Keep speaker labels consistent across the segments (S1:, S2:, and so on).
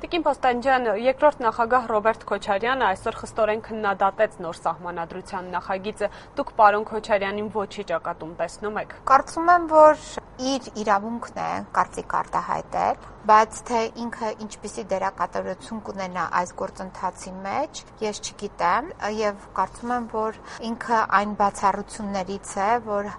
S1: Տիկին Պոստանջյան, երկրորդ նախագահ Ռոբերտ Քոչարյանը այսօր խստորեն քննադատեց նոր սահմանադրության նախագիծը։ Դուք պարոն Քոչարյանին ոչի ճակատում տեսնում եք։
S2: Կարծում եմ, որ իր իրավունքն է կարծիք արտահայտել, բայց թե ինքը ինչպիսի դերակատարություն կունենա այս գործընթացի մեջ, ես չգիտեմ, եւ կարծում եմ, որ ինքը այն բացառություններից է, որ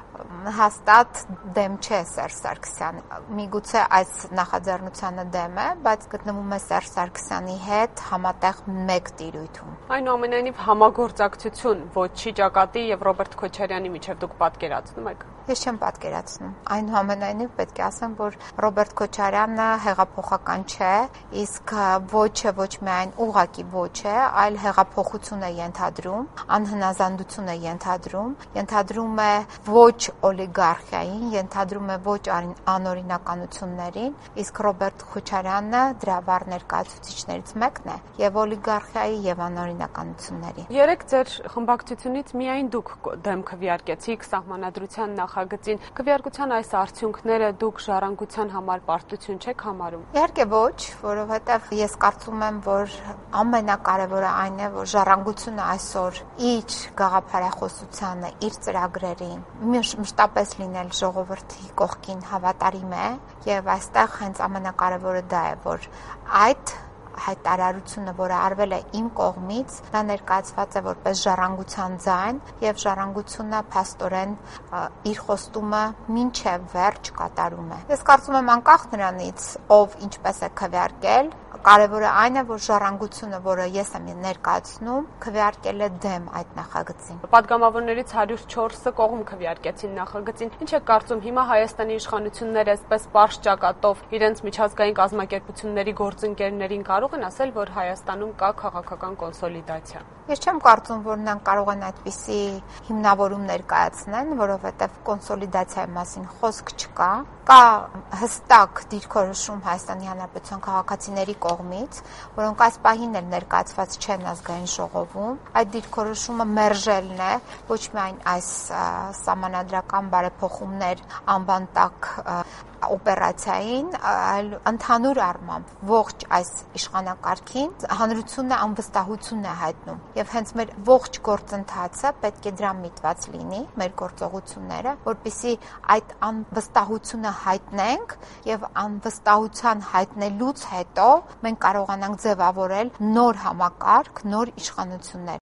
S2: հաստատ դեմ չէ Սերժ Սարգսյանը։ Միգուցե այս նախաձեռնությանը դեմ է, բայց գտնվում է Սերժ Սարգսյանի հետ համատեղ մեկ տիրույթում։
S1: Այնուամենայնիվ համագործակցություն ոչի ճակատի եւ Ռոբերտ Քոչարյանի միջև դուք պատկերացնում եք։
S2: Ես չեմ պատկերացնում։ Այնուամենայնիվ պետք է ասեմ, որ Ռոբերտ Քոչարյանը հեղափոխական չէ, իսկ ոչը ոչ միայն ուղղակի ոչ է, այլ հեղափոխություն է ենթադրում, անհնազանդություն է ենթադրում է ոչ օլիգարխիային, ենթադրում է ոչ անօրինականություններին, իսկ Ռոբերտ Քոչարյանը դրա վառ ներկայացուցիչներից մեկն է եւ օլիգարխիայի եւ անօրինականությունների։
S1: Երեք ձեր խմբակցությունից միայն դուք դեմ քվեարկեցիք սահմանադրության նախագծին։ Քվեարկության այս արդյունքները դուք ժառանգության համար պարտություն չեք համարում։
S2: Իհարկե ոչ, որովհետեւ ես կարծում եմ, որ ամենակարևորը այն է, որ ժառանգությունը այսօր իր գաղափարախոսությանը, իր ծրագրերին մշտապես լինել ժողովրդի կողքին հավատարիմ է եւ այստեղ հենց ամենակարևորը դա է, որ այդ հայտարարությունը, որը արվել է իմ կողմից, դա ներկայացված է որպես ժառանգության ձայն եւ ժառանգությունը փաստորեն իր խոստումը մինչեւ վերջ կատարում է։ Ես կարծում եմ անկախ նրանից, ով ինչպես է քվեարկել, կարևորը այն է, որ ժառանգությունը, որը ես եմ ներկայացնում, քվեարկել է դեմ այդ նախագծին։
S1: Պատգամավորներից 104-ը կողմ քվեարկեցին նախագծին։ Ինչ է կարծում հիմա Հայաստանի իշխանությունները այսպես պարզ ճակատով իրենց միջազգային կազմակերպությունների գործընկերներին կարող են ասել, որ Հայաստանում կա քաղաքական կոնսոլիդացիա։
S2: Ես չեմ կարծում, որ նրանք կարող են այդպիսի հիմնավորում ներկայացնեն, որովհետև կոնսոլիդացիայի մասին խոսք չկա։ Կա հստակ դիրքորոշում Հայաստանի Հանրապետության քաղաքացիների կողմից, որոնք այս պահին էլ ներկայացված չեն ազգային ժողովում։ Այդ դիրքորոշումը մերժելն է ոչ միայն այս սահմանադրական բարեփոխումներ անվան տակ օպերացիային, այլ ընդհանուր առմամբ ողջ այս իշխանակարգին հանրությունը անվստահություն է հայտնում եւ հենց մեր ողջ գործընթացը պետք է դրա միտված լինի, մեր գործողությունները, որպեսզի այդ անվստահությունը հայտնենք եւ անվստահության հայտնելուց հետո մենք կարողանանք ձևավորել նոր համակարգ, նոր իշխանություններ։